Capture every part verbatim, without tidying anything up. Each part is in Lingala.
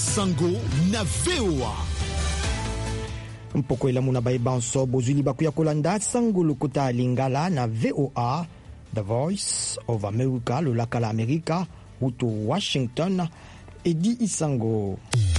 Sango na V O A. Mpoko elamu na baibanso bozuli bakuya kolanda Sango lokota lingala na V O A, The Voice of America, le laka la Amerika, uto Washington, Edi Isango.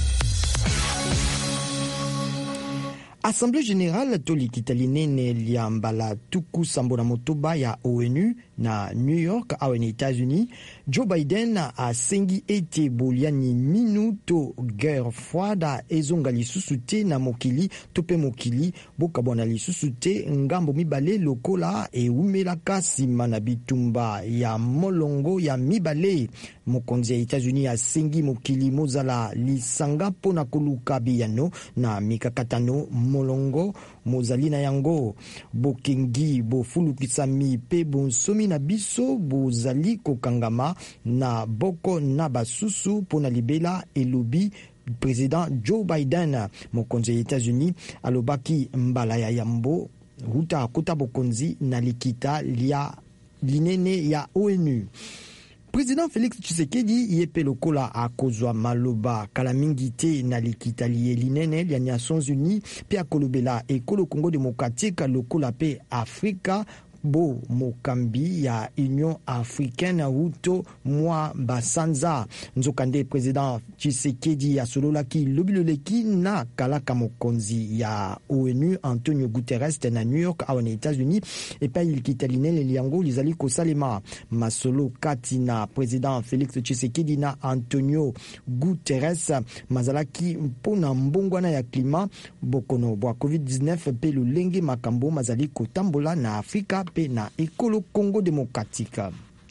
Assemblée générale tolikita linene liambala tuku sambo na motoba ya O N U na New York awe na États-Unis, Joe Biden asengi ete boliani minuto guerre froide ezonga lisusu te na mokili tope mokili bokabwana lisusu te ngambo mibale lokola eumelaka nsima na bitumba ya molongo ya mibale. Mokonzi ya États-Unis asengi mokili mozala lisanga mpona koluka biyano na mikakatano molongo mozali na yango. Bokengi bofulukisami pe bonsomi na biso bozali kokangama na boko na basusu mpona libela elobi Président Joe Biden. Mokonzi ya États-Unis alobaki mbala ya yambo huta kota bokonzi na likita lia linene ya O N U. Président Félix Tshisekedi yepe lokola akozwa maloba kala mingi te na likita liye linene ya Nations Unies pe akolobela ekolo Congo démocratique lokola pe Afrika bo mokambi ya Union Africaine uto mwa basanza. Nzokande Président Tshisekedi ya sololaki lobiloleki na kalaka mokonzi ya O N U Antonio Guterres na New York awa na États-Unis epa ilikita linene liango lizali kosalema masolo kati na Président Félix Tshisekedi na Antonio Guterres mazalaki mpona mbongwana ya klima bokono bwa covid dix-neuf pe lolenge makambo mazali kotambola na Afrika pe na ekolo Congo démocratique.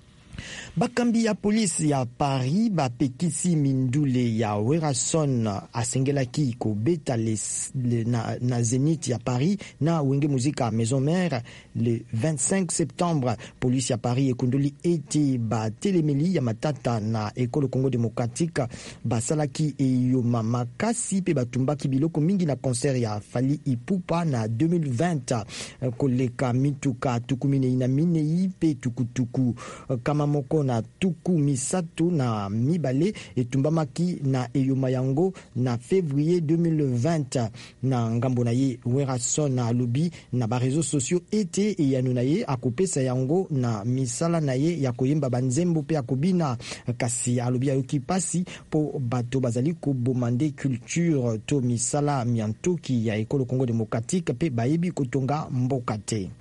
Bakambi ya polisi ya Paris bapekisi mindule ya Werason asengelaki kobeta les, le, na, na Zénith ya Paris na wenge muzika Maison Mère le vingt-cinq septembre. Polisi ya Paris ekundoli ete batelemeli ya matata na ekolo Congo démocratique basalaki eyoma makasi pe batumbaki biloko mingi na concert ya Fally Ipupa na deux mille vingt. Koleka mituka tukumine ina minei pe tukutuku kama moko na tuku misatu na mibale etumbamaki na eyoma yango na février deux mille vingt. Na ngambo na ye Werason na alobi na ba réseaux sociaux ete eyano na ye akopesa yango na misala na ye ya koyemba banzembo pe akobina kasi alobi ayoki pasi po bato bazali kobomande culture to misala miantoki ya ekolo Congo démocratique pe bayebi kotonga mboka te.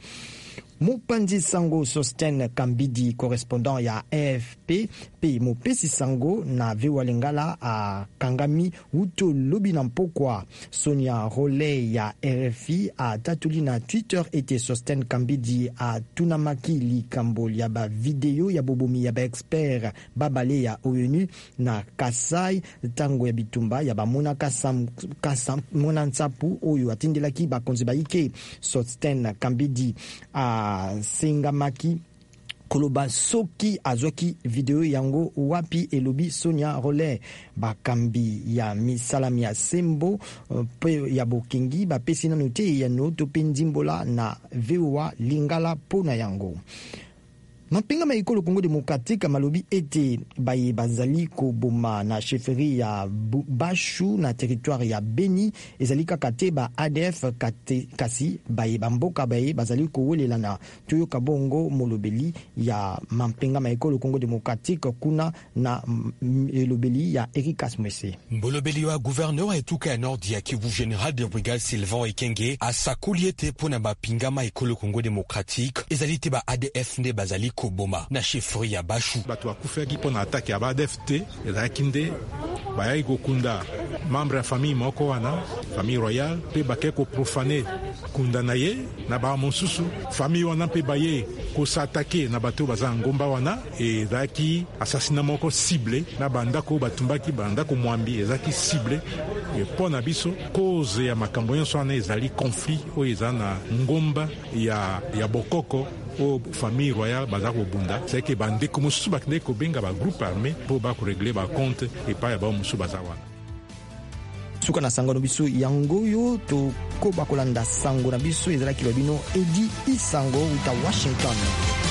Mopanzi Sango Sosten Kambidi, correspondant ya A F P, pe Mopesi Sango na Vewa Lingala a Kangami Uto Lobi Nampokwa. Sonia Roley ya R F I a tatuli na Twitter ete Sosten Kambidi a tunamaki li kambo ya ba video ya bobomi ya ba expert babale ya O N U na Kasai tango ya bitumba ya ba mona kasam kasam mona nsapu oyo atindelaki ba konzi ba ike. Sosten Kambidi a sengamaki koloba soki azoki video yango wapi elobi Sonia Roley. Bakambi ya misalami ya sembo pe ya bokengi bapesi nanu te ya noto pe ndimbola na V O A lingala pona yango. Mapinga maikolo Congo démocratique malobi ete baye bazali koboma na chefferie ya Bashu na territoire ya Beni ezali kakate ba A D F kate kasi baye bamboka baye bazali kowelela na toyoka bongo molobeli ya mapinga maikolo Congo démocratique kuna na elobeli ya Eric Asmwese. Molobeli wa gouverneur etuka ya Nord ya Kivu général de brigade Sylvain Ekenge asakoliete pona mapinga maikolo Congo démocratique ezali te ba A D F nde bazali koboma na chefferie ya Bashu. Bato bakufaki pona attaque ya ba A D F te ezalaki nde bayaki kokunda membre ya famille moko wana famille royale pe bakei koprofane kunda na ye na ba mosusu famille wana pe baye kosatake na bato baza ngomba wana ezalaki assassinat moko ciblé na bandako batumbaki bandako mwambi ezalaki ciblé pona biso cause ya makambo nyonso wana ezali conflit oyo eza na ngomba ya, ya bokoko o famille royale baza kobunda c'est que bandeko mosusu bakende kobenga ba groupe armé po bakorégler ba compte epai ya bao mosusu baza wana. Suka na sango no biso yango yo to ko bakolanda sango na biso ezalaki babino Edi Isango uta Washington.